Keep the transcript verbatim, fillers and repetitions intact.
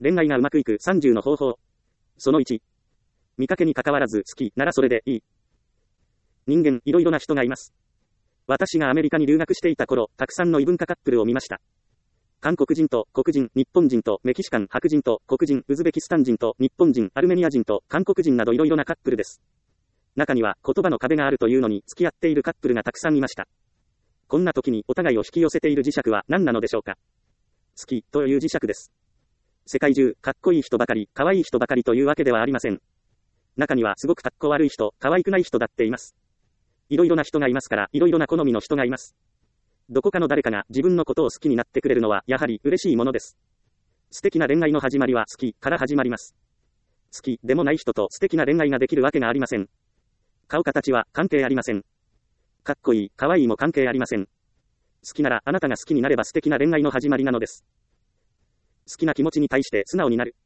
恋愛がうまくいくさんじゅうの方法。そのいち。見かけに関わらず好きならそれでいい。人間、いろいろな人がいます。私がアメリカに留学していた頃、たくさんの異文化カップルを見ました。韓国人と黒人、日本人とメキシカン、白人と黒人、ウズベキスタン人と日本人、アルメニア人と韓国人などいろいろなカップルです。中には言葉の壁があるというのに付き合っているカップルがたくさんいました。こんな時にお互いを引き寄せている磁石は何なのでしょうか。好きという磁石です。世界中、かっこいい人ばかり、可愛い人ばかりというわけではありません。中にはすごくかっこ悪い人、可愛くない人だっています。いろいろな人がいますから、いろいろな好みの人がいます。どこかの誰かが自分のことを好きになってくれるのはやはり嬉しいものです。素敵な恋愛の始まりは好きから始まります。好きでもない人と素敵な恋愛ができるわけがありません。顔形は関係ありません。かっこいい、可愛いも関係ありません。好きならあなたが好きになれば素敵な恋愛の始まりなのです。好きな気持ちに対して素直になる。